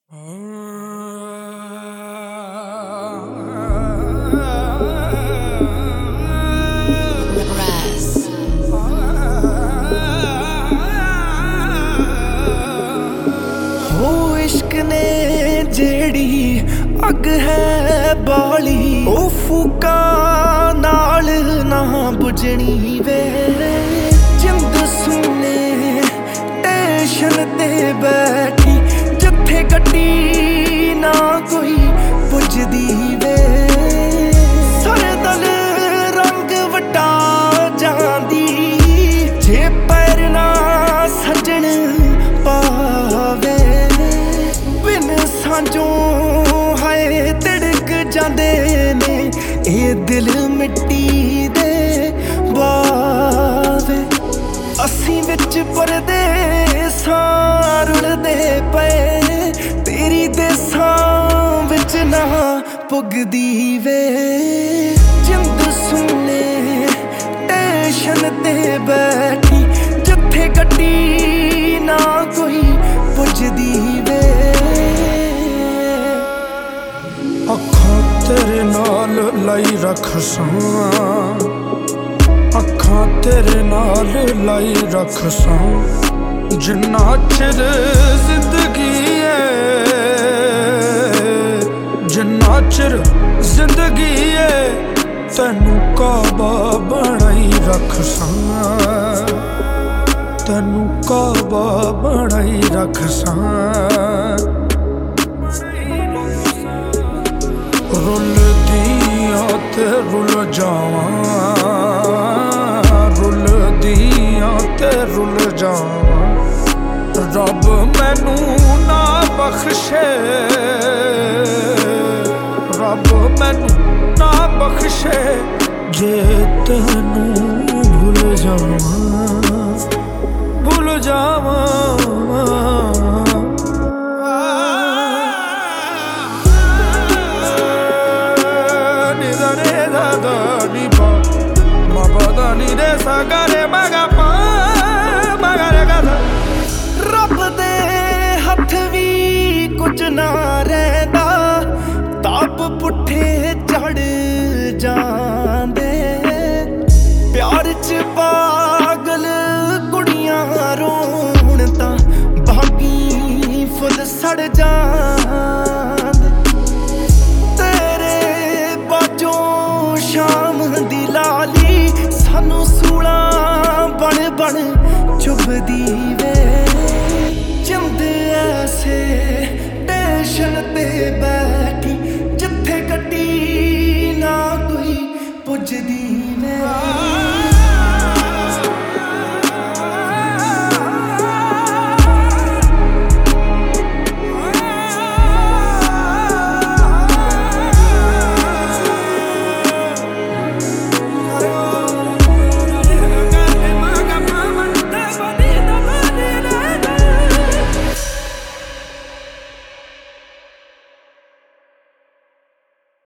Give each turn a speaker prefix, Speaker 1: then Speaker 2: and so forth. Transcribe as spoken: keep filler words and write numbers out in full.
Speaker 1: हो इश्क ने जेड़ी अग है बाली ओ फूका नाल ना बुझनी वे जिंद सुने टेंशन ते बैठी जिथे गड्डी ना कोई पुजदी वे सारे दल रंग वटा जांदी जे पैर ना सजन पावे बिन सांझों हाय तिड़क जांदे ने ए दिल मिट्टी दे बावे असी विच परदेसां रुलदे पए तेरी देसां विच ना पुगदी वे जिंद सुने टेंशन ते बैठी जिथे गड्डी ना कोई पुजदी वे
Speaker 2: अखां तेरे नाल लाई रख सां अखां तेरे नाल लाई रख सां जिन्ना चिर जिंदगी है जिन्ना चिर जिंदगी है तैनू काबा बनाई रख सां तैनू काबा बनाई रख सां रुलदियां ते रुल जावां रुलदियां ते रुल जावां रब मैनू ना बख्शे रब मैनू ना बख्शे जे तैनू भूल जावां भूल जावां
Speaker 1: रब दे हथ भी कुछ ना रहिंदा ताप पुठे चढ़ जांदे प्यार च पागल कुड़ियां रोण तां बागी फुल सड़ जां